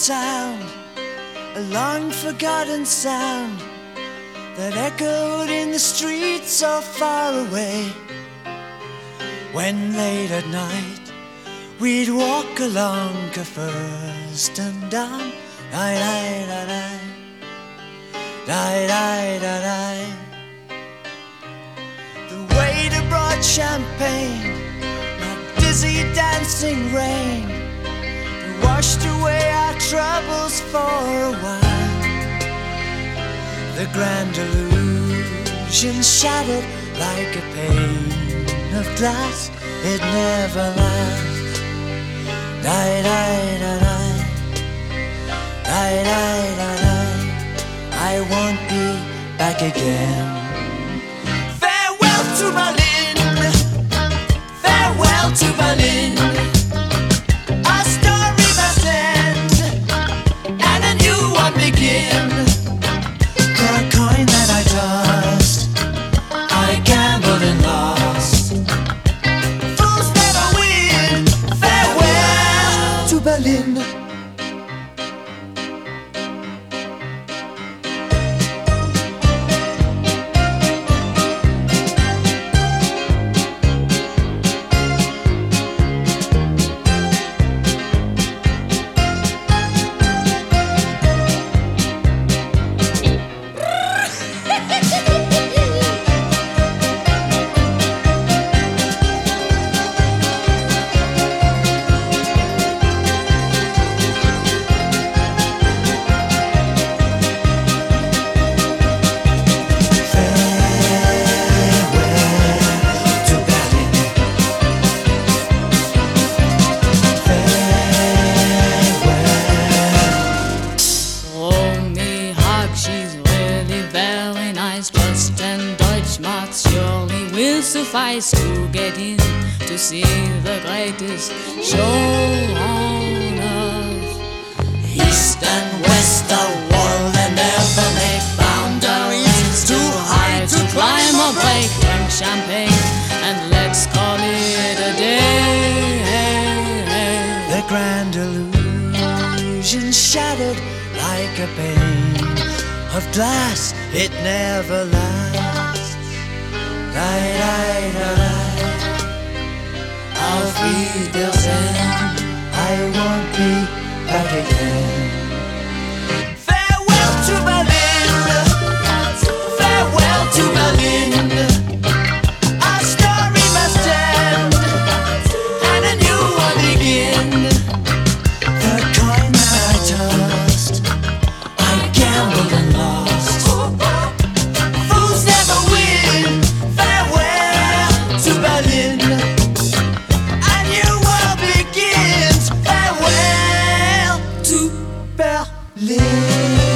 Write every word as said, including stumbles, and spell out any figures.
sound, a long-forgotten sound that echoed in the streets so far away. When late at night we'd walk along Kirsten down, die die da die, die die da die. The waiter brought champagne, like dizzy dancing rain, that washed away our troubles for a while. The grand illusion shattered like a pane of glass, it never lasts. Die, die, da, die, die, die, da, die. I won't be back again. Farewell to Berlin, farewell to Berlin. Our story must end, and a new one begin. For a coin that I tossed, I gambled and lost. Fools never win. Farewell to Berlin. Suffice to get in to see the greatest show on earth. East and west, a world and ever make boundaries too high to climb or break. Drink champagne and let's call it a day. The grand illusion shattered like a pane of glass, it never lasts. Die, die, da, die. Auf Wiedersehen, I won't be back again. Farewell to Berlin, farewell to Berlin. Our story must end, and a new one begin. The coin that I tossed, I gambled and lost. Fools never win. To Berlin, a new world begins. Farewell to Berlin.